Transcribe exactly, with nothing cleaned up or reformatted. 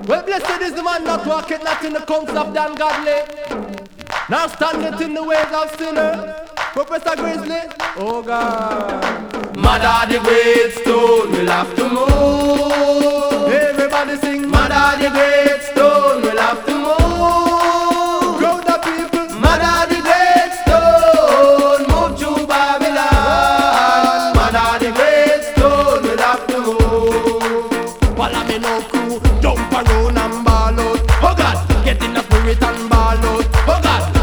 Well, blessed is the man not walking not in the counts of the ungodly, now standeth in the ways of sinners. Professor Grizzly, oh God. Mother the great stone will have to move. Everybody sing, Mother the great stone will have to move. Crowd of people, Mother the great stone move to Babylon. Mother the great stone will have to move. Follow me no crew, jump around and ball out. Oh God, get in the spirit and ball out. Oh God.